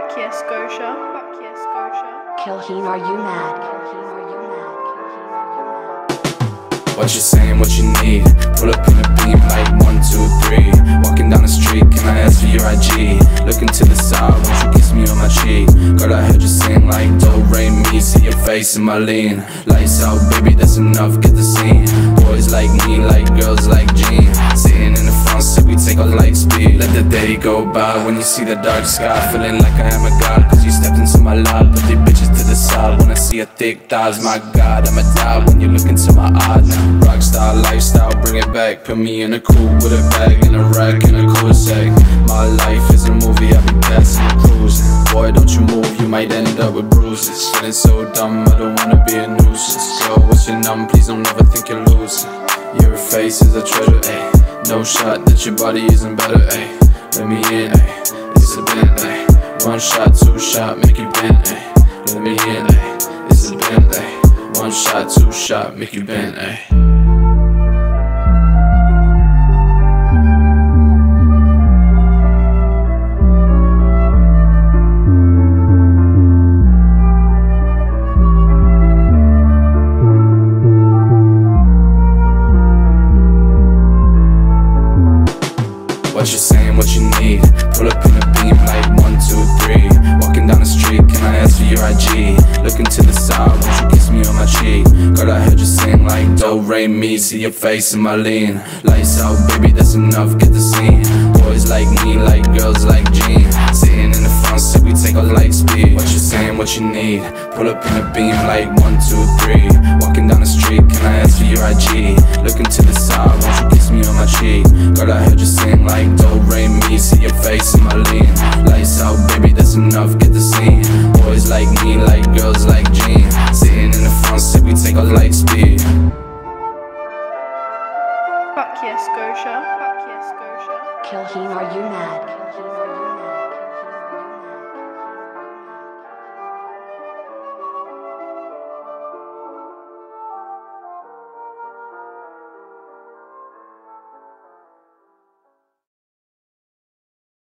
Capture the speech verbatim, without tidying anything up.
Fuck yes, Scotia. Fuck yes, Scotia. Kilheen, are you mad? Kilheen, are you mad? Kilheen, are you mad? What you saying, what you need? Pull up in a beam like one, two, three. Walking down the street, can I ask for your I G? Looking to the side, won't you kiss me on my cheek? Girl, I heard you sing like do, re, mi. See your face in my lean. Lights out, baby, that's enough, get the scene. Boys like me, like girls like Jean. Sitting in the front seat, we take a light speed. Let the day go by when you see the dark sky. Feeling like I am a god, cause you stepped into my life. Put these bitches to the side, when I see your thick thighs. My God, I'ma die when you look into my eyes. Rockstar lifestyle, bring it back. Put me in a coupe with a bag and a rack and a cool sack. My life is a movie, I be passing and cruising. Boy, don't you move, you might end up with bruises. Feeling so dumb, I don't wanna be a nuisance. Girl, what's your number? Please don't ever think you're losing. Your face is a treasure, ayy. No shot that your body isn't better, ayy. Let me in, ayy. It's a bend, ayy. One shot, two shot, make you bend, ayy. Let me in, ayy. It's a bend, ayy. One shot, two shot, make you bend, ayy. What you saying, what you need? Pull up in a beam like one, two, three. Walking down the street, can I ask for your I G? Looking to the side, won't you kiss me on my cheek? Girl, I heard you sing like do, re, mi. See your face in my lean. Lights out, baby, that's enough, get the scene. Boys like me, like girls like Jean. Sitting in the front seat, we take a light speed. What you saying, what you need? Pull up in a beam like one, two, three. Walking down the street, can I ask for your I G? Looking to the side, won't you kiss me on my cheek? Girl, I heard you sing like do, re, mi. See your face in my lean. Lights out, baby, that's enough, get the scene. Boys like me, like girls like Jean. Sitting in the front seat, we take a light speed. Fuck yes, Scotia. Fuck yes, Scotia. Kilheen, are you mad?